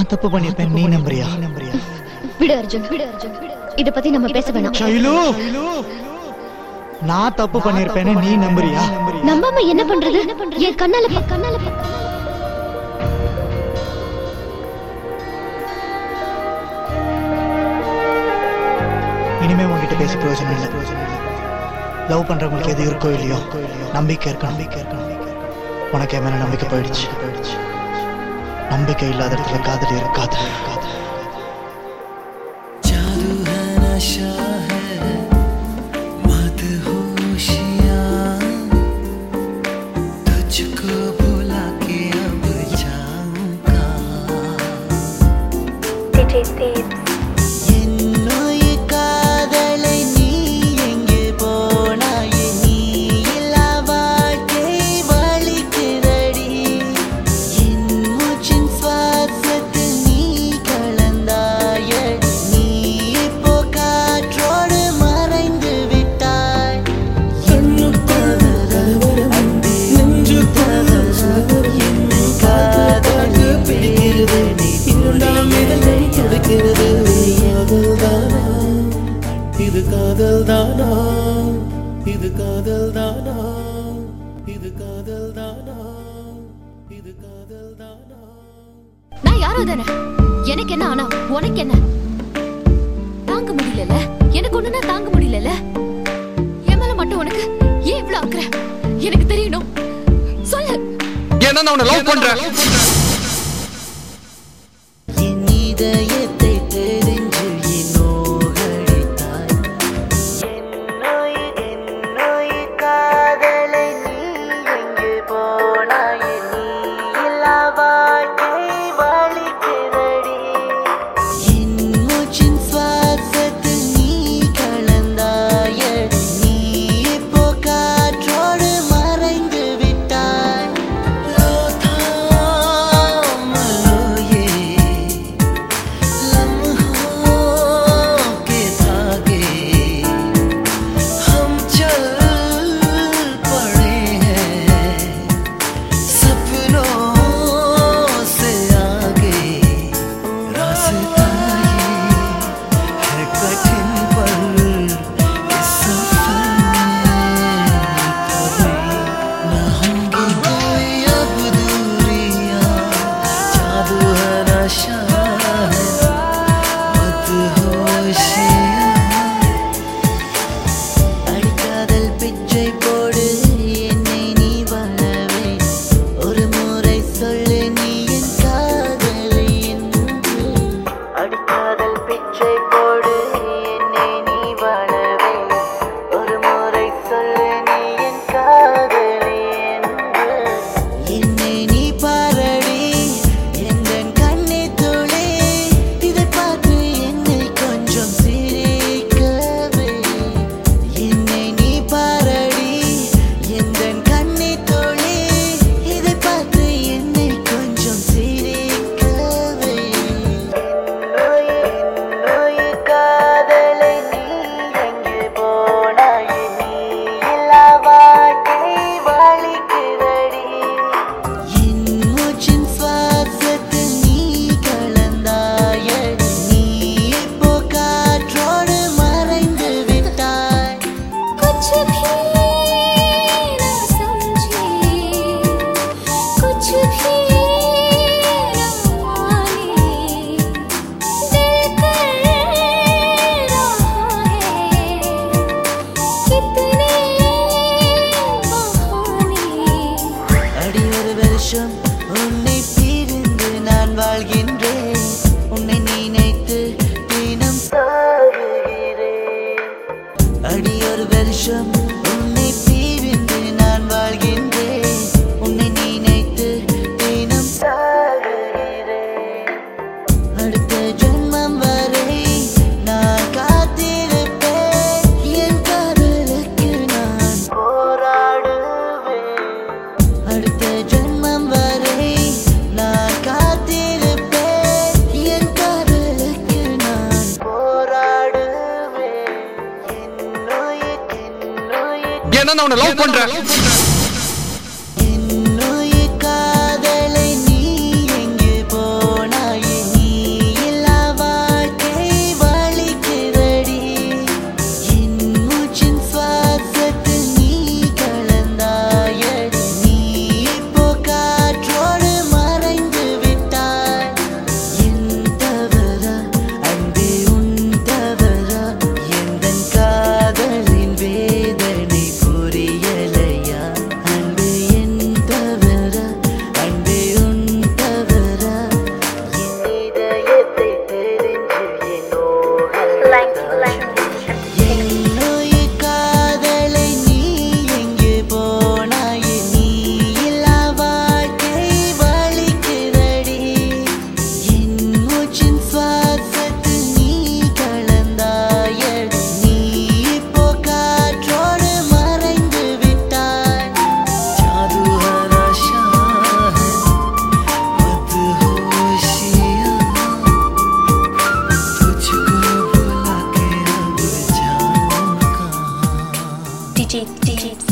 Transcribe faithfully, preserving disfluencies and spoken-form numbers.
நான் தப்பு பண்ணிருப்பேன் நீ நம்புறியா? விடு அர்ஜுன், விடு அர்ஜுன், இத பத்தி நம்ம பேச வேணாம். ஷைலு, நான் தப்பு பண்ணிருப்பேன்னு நீ நம்புறியா? நம்பாம என்ன பண்றது? என் கண்ணால கண்ணால இனிமே உங்ககிட்ட பேச பிரயோஜனம் இல்லை. லவ் பண்றவங்களுக்கு எது இருக்கோ இல்லையோ நம்பிக்கை இருக்கு, நம்பிக்கை இருக்கணும். உனக்கு என் மேல நம்பிக்கை போயிடுச்சு. நம்பிக்கை இல்லாத இடத்துல காதல் இருக்காது. இது காதல் தானா? இது காதல் தானா? இது காதல் தானா? இது காதல் தானா? நான் யாரோ தானே, எனக்கு என்ன ஆனா உனக்கு என்ன? தாங்க முடியல, எனக்கு ஒண்ணுனா தாங்க முடியல. என் மேல மட்டும் உனக்கு ஏன் இவ்வளவு அக்கறை? எனக்கு தெரியணும், சொல்லு. ஏன்னா நான் உன்னை லவ் பண்றேன். உன்னை பிரிந்து நான் வாழ்கின்றேன், உன்னை நினைத்து தினம் சாகுகிறேன். அடி ஒரு வருஷம் உன்னை பிரிந்து நான் வாழ்கின்றேன், உன்னை நினைத்து தினம் சாகுகிறேன். அடுத்த ஜென்மம் வரை நான் காத்திருப்பேன், என் காதலுக்கு நான் போராடுவேன். அடுத்த ஜென்மம் வரை நான் காத்திருப்பேன், என் காதலுக்கு நான் போராடுவேன். என்னுயிர் என்னுயிர் ஏன்னா நான் உன்னை லவ் பண்றேன். என்னுயிர் காதலை நீ எங்கே போனாய்? cheat, cheat.